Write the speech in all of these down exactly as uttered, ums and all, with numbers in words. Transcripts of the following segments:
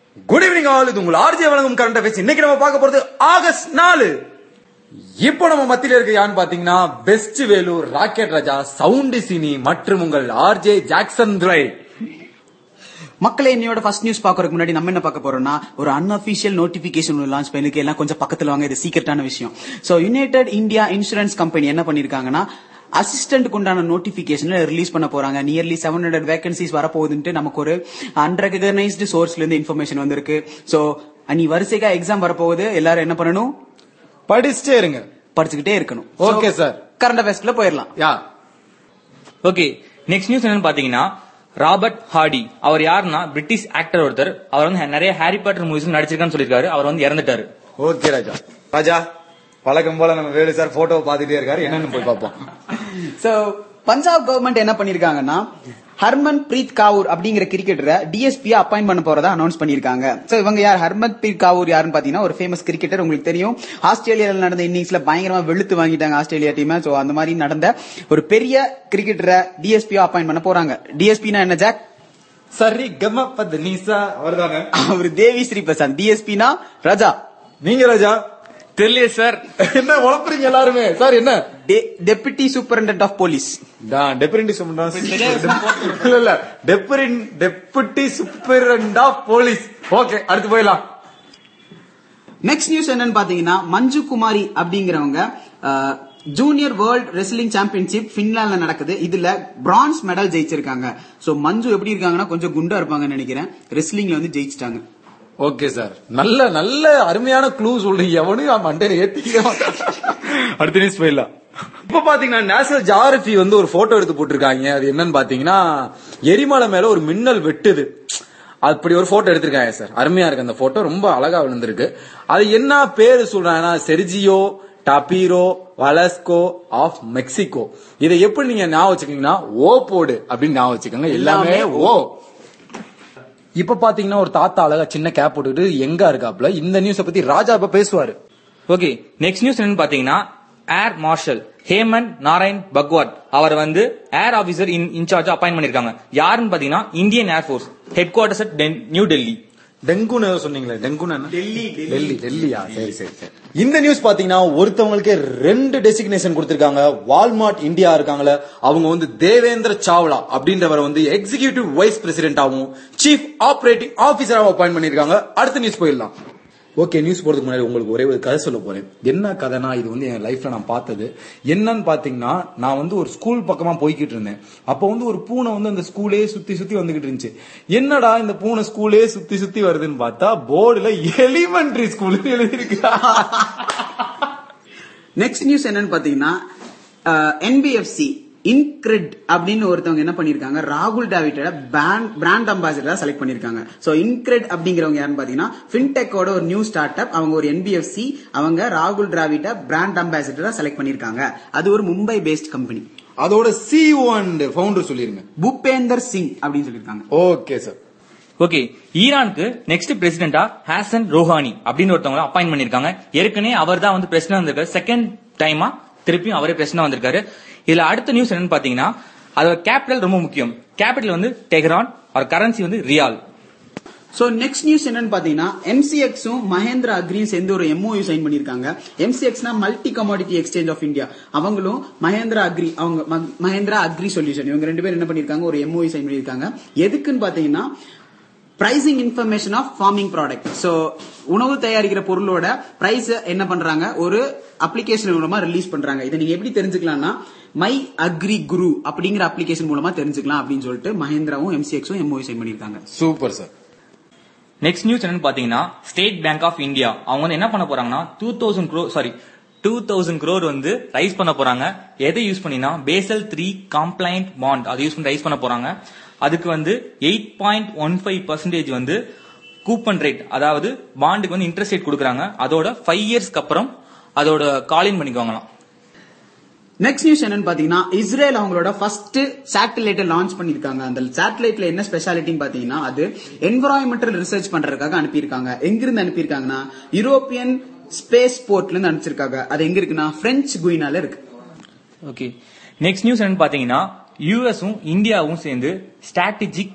Good evening all. இது உங்கள் RJ வழங்கும் கரண்ட் அஃபேர்ஸ். இன்னைக்கு நம்ம பார்க்க போறது ஆகஸ்ட் நாலு. இப்போ நம்ம மத்தியில இருக்க யான்னு பாத்தீங்கன்னா best Vellore, rocket Raja, sound cine மற்றும் உங்கள் ஆர்ஜே ஜாக்சன் துரை. மக்களே, என்னோட ஃபர்ஸ்ட் நியூஸ் பாக்குறதுக்கு முன்னாடி நம்ம என்ன பார்க்க போறோம்னா ஒரு அன்அபிஷியல் நோட்டிபிகேஷன் லான்ச் பண்ணிருக்கு. எல்லாம் கொஞ்சம் பக்கத்துல வாங்க, இது சீக்கிரட்டான விஷயம். So United India insurance company என்ன பண்ணிருக்காங்கன்னா அசிஸ்டன்ட் உண்டான நோட்டிபிகேஷன் ரிலீஸ் பண்ண போறாங்க. நியர்லி செவன் ஹண்ட்ரட் வேகன்சிஸ் வரப்போகுதுன்ட்டு நமக்கு ஒரு அன்ரெகனைஸ்டு சோர்ஸ்ல இருந்து இன்ஃபர்மேஷன் வந்திருக்கு. சோ அனி வரிசைக்கா எக்ஸாம் வரப்போகுது. எல்லாரும் என்ன பண்ணணும்? படிச்சுட்டே இருங்க, படிச்சுக்கிட்டே இருக்கணும். ஓகே சார், கரண்ட் அஃபேர்ஸ்ல போயிடலாம். Yeah okay. நெக்ஸ்ட் நியூஸ் என்னன்னு பாத்தீங்கன்னா ராபர்ட் ஹார்டி. அவர் யாருன்னா பிரிட்டிஷ் ஆக்டர் ஒருத்தர். அவர் வந்து நிறைய ஹாரி பாட்டர் மூவிஸ் நடிச்சிருக்கான்னு சொல்லிருக்காரு. அவர் வந்து இறந்துட்டாரு. ஓகே ராஜா. ராஜா பழக்கம் போல நம்ம வேலு சார் போட்டோ பாத்துட்டே இருக்காரு, என்னன்னு போய் பார்ப்போம். சோ பஞ்சாப் கவர்மெண்ட் என்ன பண்ணிருக்காங்கன்னா ஹர்மன் பிரீத் கவுர் அப்படிங்கிற கிரிக்கெட்டரை டிஎஸ்பி அப்பாயிண்ட் பண்ண போறதா அனௌன்ஸ் பண்ணிருக்காங்க. சோ இவங்க யார்? ஹர்மன் பிரீத் கவுர் யாருன்னு பாத்தீங்கன்னா ஒரு ஃபேமஸ் கிரிக்கெட்டர். உங்களுக்கு தெரியும், ஆஸ்திரேலியால நடந்த இன்னிங்ஸ்ல பயங்கரமா வெளுத்து வாங்கிட்டாங்க ஆஸ்திரேலியா டீம். சோ அந்த மாதிரி நடந்த ஒரு பெரிய கிரிக்கெட்டரை டிஎஸ்பி அப்பாயிண்ட் பண்ண போறாங்க. டிஎஸ்பினா என்ன ஜாக்? சரி கம பத்னிசா அவர்தாங்க. அவர் தேவி ஸ்ரீ பிரசாத். டிஎஸ்பினா ராஜா. நீங்க ராஜா? தெரியல சார். என்ன உழப்புறீங்க எல்லாருமே? சார் என்ன? Deputy superintendent of police. Deputy இல்ல deputy superintendent of police. Okay, அடுத்து போயிடலாம். நெக்ஸ்ட் நியூஸ் என்னன்னு பாத்தீங்கன்னா மஞ்சு குமாரி அப்படிங்கிறவங்க ஜூனியர் வேர்ல்ட் ரெஸ்லிங் சாம்பியன்ஷிப் பின்லாண்ட்ல நடக்குது. இதுல பிரான்ஸ் மெடல் ஜெயிச்சிருக்காங்க. சோ மஞ்சு எப்படி இருக்காங்கன்னா கொஞ்சம் குண்டா இருப்பாங்கன்னு நினைக்கிறேன். ரெஸ்லிங்ல வந்து ஜெயிச்சிட்டாங்க. ஓகே சார், நல்ல நல்ல அருமையான க்ளூ சொல்றீங்க. எவனும் மண்டையில ஏத்திக்க. அடுத்த நியூஸ் போயிடலாம். இப்ப பாத்தீங்கன்னா நேஷனல் ஜியாகிரபி வந்து ஒரு போட்டோ எடுத்து போட்டிருக்காங்க. அது என்னன்னு பாத்தீங்கன்னா எரிமலை மேல ஒரு மின்னல் வெட்டுது, அப்படி ஒரு போட்டோ எடுத்திருக்காங்க சார். அருமையா இருக்கு அந்த போட்டோ, ரொம்ப அழகா விழுந்திருக்கு. அது என்ன பேரு சொல்றாங்கன்னா Sergio Tapiero Velasco of Mexico. இதை எப்படி நீங்க ஞாபகம் வச்சுக்கீங்கன்னா ஓ போடு அப்படின்னு ஞாபகம் வச்சுக்கோங்க. எல்லாமே ஓ. இப்ப பாத்தீங்கன்னா ஒரு தாத்தா அழகா சின்ன கேப் போட்டுட்டு எங்க இருக்காப்ல. இந்த நியூஸ பத்தி ராஜா இப்ப பேசுவாரு. ஓகே, நெக்ஸ்ட் நியூஸ் என்னன்னு பாத்தீங்கன்னா ஏர் மார்ஷல் ஹேமந்த் நாராயண் பக்வாட் அவர் வந்து air officer in in charge appoint பண்ணிருக்காங்க. யாருன்னு பாத்தீங்கன்னா Indian air force headquarters at new Delhi. டெங்குன்னு சொன்னீங்களே, டெங்குன்னு டெல்லி டெல்லி டெல்லியா? சரி சரி சரி. இந்த நியூஸ் பாத்தீங்கன்னா ஒருத்தவங்களுக்கு ரெண்டு டெசிக்னேஷன் கொடுத்திருக்காங்க. வால்மார்ட் இந்தியா இருக்காங்களே, அவங்க வந்து தேவேந்திர சாவ்லா அப்படின்றவரை வந்து எக்ஸிகியூட்டிவ் வைஸ் பிரசிடென்டாவும் சீஃப் ஆபரேட்டிங் ஆபீசராகவும் அப்பாயிண்ட் பண்ணிருக்காங்க. அடுத்த நியூஸ் போயிடலாம். ஓகே, நியூஸ் போறதுக்கு முன்னாடி உங்களுக்கு ஒரே ஒரு கதை சொல்ல போறேன். என்ன கதைனா, இது வந்து என் லைஃப்ல நான் பார்த்தது. என்னன்னு பாத்தீங்கன்னா, நான் வந்து ஒரு ஸ்கூல் பக்கமா போய்கிட்டு இருந்தேன். அப்ப வந்து ஒரு பூனை வந்து அந்த ஸ்கூலே சுத்தி சுத்தி வந்துகிட்டு இருந்துச்சு. என்னடா இந்த பூனை ஸ்கூலே சுத்தி சுத்தி வருதுன்னு பார்த்தா போர்டுல எலிமெண்டரி ஸ்கூல் எழுதிருக்கு. நெக்ஸ்ட் நியூஸ் என்னன்னு பாத்தீங்கன்னா என்பிஎஃப்சி இன்கிரெட் அப்படின்னு ஒருத்தவங்க என்ன பண்ணிருக்காங்க, ராகுல் டிராவிட்டோட பிராண்ட் அம்பாசிடரா செலக்ட் பண்ணிருக்காங்க. சோ இன்கிரெட் அப்படிங்கிறவங்க யாருன்னு பாத்தீங்கன்னா ஃபின்டெக்கோட ஒரு நியூ ஸ்டார்ட் அப். அவங்க ஒரு என்பிஎஃப்சி. அவங்க ராகுல் டிராவிட்ட பிராண்ட் அம்பாசிடரா செலக்ட் பண்ணிருக்காங்க. அது ஒரு மும்பை பேஸ்ட் கம்பெனி. அதோட சிஇஓ அண்ட் ஃபவுண்டர் சொல்லிருங்க, பூபேந்தர் சிங் அப்படின்னு சொல்லிருக்காங்க. Okay sir. ஓகே, ஈரானுக்கு நெக்ஸ்ட் பிரசிடென்டா ஹாசன் ரோஹானி அப்படின்னு ஒருத்தவங்க அப்பாயிண்ட் பண்ணிருக்காங்க. ஏற்கனவே அவர் தான் வந்து பிரசிடென்ட் வந்திருக்காரு. செகண்ட் டைமா திருப்பியும் அவரே பிரசிடென்ட் வந்திருக்காரு. இதுல அடுத்த நியூஸ் என்னன்னு பாத்தீங்கன்னா அதோட கேபிட்டல் ரொம்ப முக்கியம். கேபிட்டல் வந்து டெஹ்ரான், அவர் கரன்சி வந்து ரியால். சோ நெக்ஸ்ட் நியூஸ் என்னன்னு பாத்தீங்கன்னா எம்சிஎக்ஸும் மஹேந்திரா அக்ரியும் சேர்ந்து ஒரு எம்ஓயு சைன் பண்ணிருக்காங்க. எம்சிஎக்ஸ்னா multi commodity exchange of India. அவங்களும் மஹேந்திரா அக்ரி, அவங்க மஹேந்திரா அக்ரி சொல்யூஷன், இவங்க ரெண்டு பேரும் என்ன பண்ணிருக்காங்க, ஒரு எம்ஓயு சைன் பண்ணிருக்காங்க. எதுக்குன்னு பாத்தீங்கன்னா pricing information of farming product. So உணவு தயாரிக்கிற பொருளோட பிரைஸ் என்ன பண்றாங்க, ஒரு அப்ளிகேஷன் மூலமா ரிலீஸ் பண்றாங்க. இதை நீங்க எப்படி தெரிஞ்சுக்கலாம்னா மை அக்ரி குரு அப்படிங்கிற அப்ளிகேஷன் மூலமா தெரிஞ்சுக்கலாம் அப்படின்னு சொல்லிட்டு மஹேந்திராவும் எம்சிஎக்ஸும் எம்ஓயு சைன் பண்ணிருக்காங்க. Super sir. நெக்ஸ்ட் நியூஸ் என்னன்னு பாத்தீங்கன்னா ஸ்டேட் பேங்க் ஆஃப் இந்தியா அவங்க வந்து என்ன பண்ண போறாங்கன்னா டூ தௌசண்ட் க்ரோ சாரி டூ தௌசண்ட் க்ரோர் வந்து ரைஸ் பண்ண போறாங்க. எதை யூஸ் பண்ணினா பேசல் த்ரீ காம்ப்ளைண்ட் பாண்ட் அதை யூஸ் பண்ணி ரைஸ் பண்ண போறாங்க. அதுக்கு வந்து eight point one five percentage வந்து கூப்பன் ரேட், அதாவது பாண்டுக்கு வந்து இன்ட்ரெஸ்ட் ரேட் கொடுக்குறாங்க. அதோட ஃபைவ் இயர்ஸ்க்கு அப்புறம் அதோட காலின் பண்ணிக்குவாங்களாம். நெக்ஸ்ட் நியூஸ் என்னன்னு பாத்தீங்கன்னா இஸ்ரேல் அவங்களோட ஃபர்ஸ்ட் சேட்டலைட்டை லான்ச் பண்ணிருக்காங்க. அந்த சேட்டலைட்ல என்ன ஸ்பெஷாலிட்டின்னு பாத்தீங்கன்னா அது என்விரான்மெண்டல் ரிசர்ச் பண்றதுக்காக அனுப்பியிருக்காங்க. எங்கிருந்து அனுப்பியிருக்காங்கன்னா யூரோப்பியன் ஸ்பேஸ் போர்ட்ல இருந்து அனுப்பிச்சிருக்காங்க. அது எங்க இருக்குன்னா பிரெஞ்சு குயினால இருக்கு. ஓகே, நெக்ஸ்ட் நியூஸ் என்னன்னு பாத்தீங்கன்னா யூஎஸும் இந்தியாவும் சேர்ந்து ஸ்ட்ராட்டஜிக்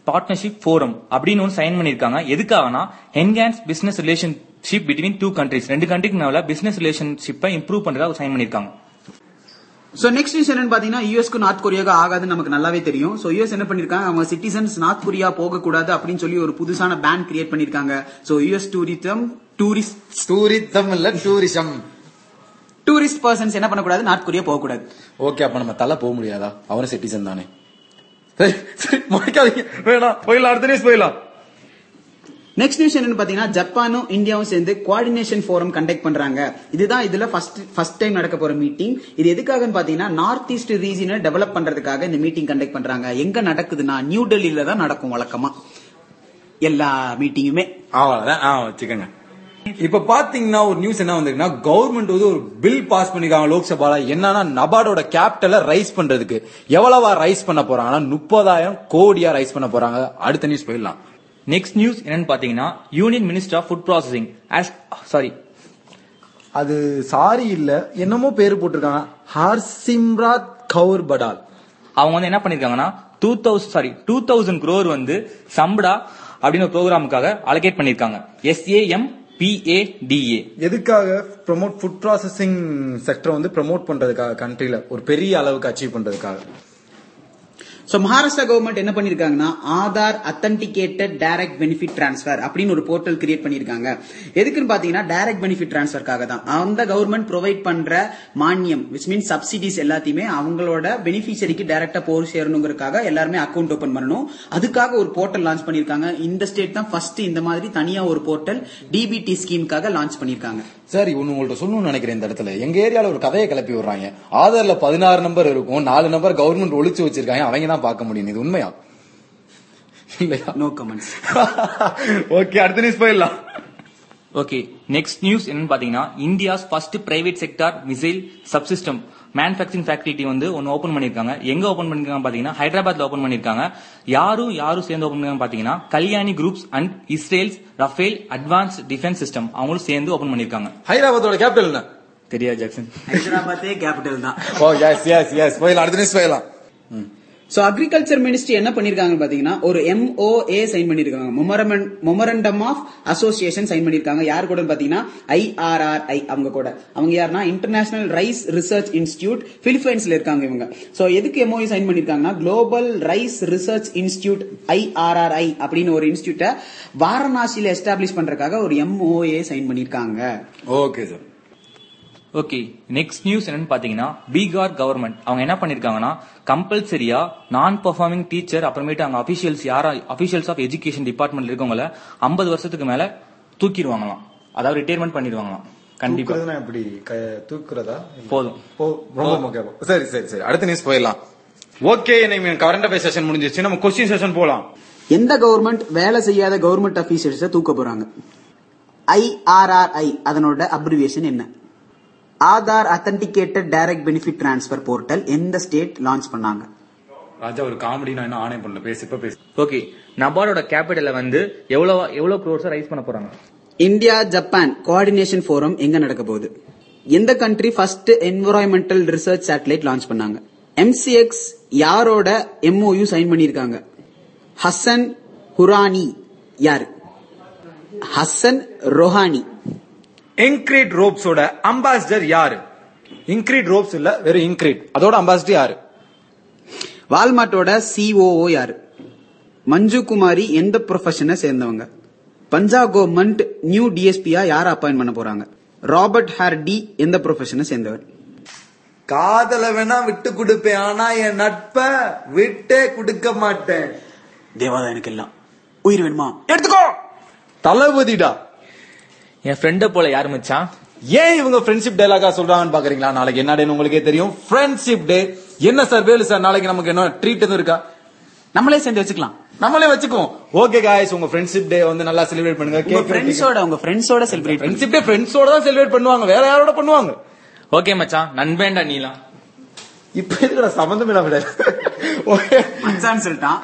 பார்ட்னர்ஷிப் ஃபோரம் அப்படின்னு ஒன்று சைன் பண்ணிருக்காங்க. எதுக்காகனா enhance business relationship between two countries, ரெண்டு கண்ட்ரிக்கு மேல பிசினஸ் ரிலேஷன்ஷிப்பை இம்ப்ரூவ் பண்றதா சைன் பண்ணிருக்காங்க. சோ நெக்ஸ்ட் நியூஸ் என்னன்னு பாத்தீங்கன்னா யூஎஸ்க்கு நார்த் கொரியாவுக்கு ஆகாதுன்னு நமக்கு நல்லாவே தெரியும். சோ யூஎஸ் என்ன பண்ணிருக்காங்க, அவங்க சிட்டிசன்ஸ் நார்த் கொரியா போக கூடாது அப்படின்னு சொல்லி ஒரு புதுசான பேன் கிரியேட் பண்ணிருக்காங்க. So US tourism tourist tourism இல்ல டூரிசம் டூரிஸ்ட் பர்சன்ஸ் என்ன பண்ணக்கூடாது, நார்த் கொரியா போக கூடாது. ஓகே, அப்ப நம்ம தலை போக முடியாதா? அவரும் சிட்டிசன் தானே. சரி சரி முறைக்காதீங்க, வேணாம், போயிடலாம், அடுத்த நியூஸ் போயிடலாம். நெக்ஸ்ட் நியூஸ் என்னன்னு பாத்தீங்கன்னா ஜப்பானும் இந்தியாவும் சேர்ந்து கோஆர்டினேஷன் ஃபோரம் கண்டக்ட் பண்றாங்க. இதுதான் இதுல ஃபர்ஸ்ட் ஃபர்ஸ்ட் டைம் நடக்க போற மீட்டிங். இது எதுக்காகன்னு பாத்தீங்கன்னா நார்த் ஈஸ்ட் ரீஜனை டெவலப் பண்றதுக்காக இந்த மீட்டிங் கண்டக்ட் பண்றாங்க. எங்க நடக்குதுன்னா நியூ டெல்லியில தான் நடக்கும் வழக்கமா எல்லா மீட்டிங்குமே. அவ்வளவுதான், வச்சுக்கோங்க. இப்ப பாத்தீங்கன்னா ஒரு நியூஸ் என்ன வந்திருக்குன்னா, கவர்மெண்ட் வந்து ஒரு பில் பாஸ் பண்ணிருக்காங்க லோக்சபால. என்னன்னா நபார்டோட கேபிட்டலை ரைஸ் பண்றதுக்கு எவ்வளவா ரைஸ் பண்ண போறாங்கன்னா முப்பதாயிரம் கோடியா ரைஸ் பண்ண போறாங்க. அடுத்த நியூஸ் போயிடலாம். நெக்ஸ்ட் நியூஸ் என்னன்னு பாத்தீங்கன்னா union minister of food processing sorry அது சாரி இல்ல என்னமோ பேரு போட்டிருக்காங்க, ஹர்சிம்ராத் கவுர் படால். அவங்க வந்து என்ன பண்ணிருக்காங்கன்னா two thousand sorry two thousand crore வந்து சம்படா அப்படின்னு ப்ரோக்ராமுக்காக அலோகேட் பண்ணிருக்காங்க. SAM PADA. எதுக்காக? ப்ரோமோட் ஃபுட் ப்ராசஸிங் செக்டர் வந்து ப்ரோமோட் பண்றதுக்காக, கண்ட்ரில ஒரு பெரிய அளவுக்கு அச்சீவ் பண்றதுக்காக. சோ மகாராஷ்டிரா கவர்மெண்ட் என்ன பண்ணிருக்காங்கன்னா Aadhaar authenticated direct benefit transfer அப்படின்னு ஒரு போர்ட்டல் கிரியேட் பண்ணிருக்காங்க. எதுக்குன்னு பாத்தீங்கன்னா டைரக்ட் பெனிஃபிட் டிரான்ஸ்பர்க்காக தான். அந்த கவர்மெண்ட் ப்ரொவைட் பண்ற மானியம் விச் மீன்ஸ் சப்சிடிஸ் எல்லாத்தையுமே அவங்களோட பெனிஃபிஷரிக்கு டைரக்டா போய் சேரணுங்கிறதுக்காக எல்லாருமே அக்கௌண்ட் ஓபன் பண்ணணும். அதுக்காக ஒரு போர்ட்டல் லான்ச் பண்ணிருக்காங்க. இந்த ஸ்டேட் தான் ஃபர்ஸ்ட் இந்த மாதிரி தனியா ஒரு போர்ட்டல் டிபிடி ஸ்கீமுக்காக லான்ச் பண்ணிருக்காங்க. சரி, ஒன்னு உங்கள்ட்ட சொல்லணும்னு நினைக்கிறேன். இந்த இடத்துல எங்க ஏரியால ஒரு கதையை கிளப்பி விடுறாங்க. ஆதார்ல பதினாறு நம்பர் இருக்கும், நாலு நம்பர் கவர்மெண்ட் ஒளிச்சு வச்சிருக்காங்க, அவங்க தான் பார்க்க முடியும். இது உண்மையா இல்லையா? No comments. ஓகே, அடுத்த நியூஸ் போயிடலாம். ஓகே, நெக்ஸ்ட் நியூஸ் என்னன்னு பாத்தீங்கன்னா India's first private sector missile subsystem manufacturing factory வந்து ஒன்னு ஓபன் பண்ணிருக்காங்க. எங்க ஓபன் பண்ணிருக்காங்க பாத்தீங்கன்னா ஹைதராபாத்ல ஓபன் பண்ணிருக்காங்க. யாரும் யாரும் சேர்ந்து ஓபன் பண்ணிருக்காங்க பாத்தீங்கன்னா Kalyani groups and Israel's Rafael advance defence system அவங்களும் சேர்ந்து ஓபன் பண்ணிருக்காங்க. ஹைதராபாத்தோட கேபிட்டல் என்ன தெரியாது ஜாக்சன். ஹைதராபாத்தே கேபிட்டல் தான். ஓ எஸ் எஸ் எஸ் போயிடலாம், அடுத்த நியூஸ் போயிடலாம். சோ அக்ரிகல்ச்சர் மினிஸ்ட்ரி என்ன பண்ணிருக்காங்க பாத்தீங்கன்னா ஒரு எம்ஓஏ சைன் பண்ணிருக்காங்க. மெமரண்டம் ஆஃப் அசோசியேஷன் சைன் பண்ணிருக்காங்க. யார் கூட பாத்தீங்கன்னா ஐஆர்ஆர்ஐ அவங்க கூட. அவங்க யாருன்னா இன்டர்நேஷனல் ரைஸ் ரிசர்ச் இன்ஸ்டிடியூட், பிலிப்பைன்ஸ்ல இருக்காங்க இவங்க. சோ எதுக்கு எம்ஓஏ சைன் பண்ணிருக்காங்கன்னா global rice research institute IRRI அப்படின்னு ஒரு இன்ஸ்டிடியூட்டை வாரணாசியில எஸ்டாப்ளிஷ் பண்றதுக்காக ஒரு எம்ஓஏ சைன் பண்ணிருக்காங்க. Okay sir. Okay, next news என்னன்னு பாத்தீங்கன்னா பீகார் கவர்மெண்ட் அவங்க என்ன பண்ணிருக்காங்கன்னா கம்பல்சரியா நான் பெர்ஃபார்மிங் டீச்சர் அப்புறமேட்டு அங்க அபிஷியல்ஸ் யாரா அபிஷியல்ஸ் ஆஃப் எஜுகேஷன் டிபார்ட்மெண்ட்ல இருக்கவங்கள ஐம்பது வருஷத்துக்கு மேல தூக்கிடுவாங்களாம், அதாவது ரிட்டையர்மெண்ட் பண்ணிடுவாங்களாம். கண்டிப்பா எப்படி தூக்குறதா போதும். சரி சரி சரி, அடுத்த நியூஸ் போயிடலாம். ஓகே, இன்னைக்கு கரண்ட் அஃபேர்ஸ் செஷன் முடிஞ்சிருச்சு, நம்ம கொஸ்டின் செஷன் போலாம். எந்த கவர்மெண்ட் வேலை செய்யாத கவர்மெண்ட் அபிஷியல்ஸ தூக்க போறாங்க? ஐஆர்ஆர்ஐ அதனோட அப்ரிவியேஷன் என்ன? Aadhaar authenticated direct benefit transfer portal எந்த ஸ்டேட் லான்ச் பண்ணாங்க? ராஜா ஒரு காமெடி நான் என்ன ஆனே பண்ணல, பேசு இப்ப பேசு. ஓகே, நபார்டோட கேபிட்டல வந்து எவ்வளவு எவ்வளவு க்ரோர்ஸ் ரைஸ் பண்ண போறாங்க? இந்தியா ஜப்பான் கோஆர்டினேஷன் ஃபோரம் எங்க நடக்க போகுது? எந்த country first environmental research satellite launch பண்ணாங்க? எம்சிஎக்ஸ் யாரோட எம்ஓயு சைன் பண்ணிருக்காங்க? ஹசன் ஹுரானி யாரு? Hassan Rouhani. இன்கிரீட் ரோப்ஸோட அம்பாசிடர் யாரு? இன்கிரீட் ரோப்ஸ் இல்ல, வெறும் இன்கிரீட், அதோட அம்பாசிடர் யாரு? வால்மார்ட்டோட சிஓஓ யாரு? மஞ்சு குமாரி எந்த ப்ரொஃபஷனை சேர்ந்தவங்க? பஞ்சாப் கவர்மெண்ட் நியூ டிஎஸ்பியா யார அப்பாயின்ட் பண்ண போறாங்க? ராபர்ட் ஹார்டி எந்த ப்ரொஃபஷனை சேர்ந்தவர்? காதல வேணா விட்டு கொடுப்பேன், ஆனா என் நட்ப விட்டே கொடுக்க மாட்டேன். தேவாதா எனக்கு எல்லாம் உயிர் வேணுமா எடுத்துக்கோ. தளபதிடா. என் ஃப்ரெண்ட போல யாரு மச்சான்? ஏன் இவங்க ஃப்ரெண்ட்ஷிப் டேலாகா சொல்றாங்கன்னு பாக்குறீங்களா? நாளைக்கு என்ன டேன்னு உங்களுக்கே தெரியும். Friendship day. என்ன சார் வேலு சார், நாளைக்கு நமக்கு என்ன ட்ரீட் எதுவும் இருக்கா? நம்மளே சேர்ந்து வச்சுக்கலாம், நம்மளே வச்சுக்குவோம். ஓகே गाइस, உங்க ஃப்ரெண்ட்ஷிப் டே வந்து நல்லா செலிப்ரேட் பண்ணுங்க. உங்க ஃப்ரெண்ட்ஸோட உங்க ஃப்ரெண்ட்ஸோட செலிப்ரேட். ஃப்ரெண்ட்ஷிப் டே ஃப்ரெண்ட்ஸோட தான் செலிப்ரேட் பண்ணுவாங்க, வேற யாரோட பண்ணுவாங்க? ஓகே மச்சான், நண்பேண்டா நீலாம். இப்ப இதுல சம்பந்தம் இல்ல விட. ஓகே மச்சான் சொல்லிட்டான்.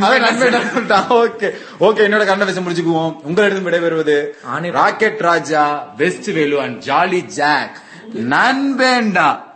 ஓகே ஓகே, என்னோட கண்ண விஷயம் முடிச்சுக்குவோம். உங்களிடம் விடைபெறுவது rocket Raja, west Velu and jolly Jack. நண்பேண்டா.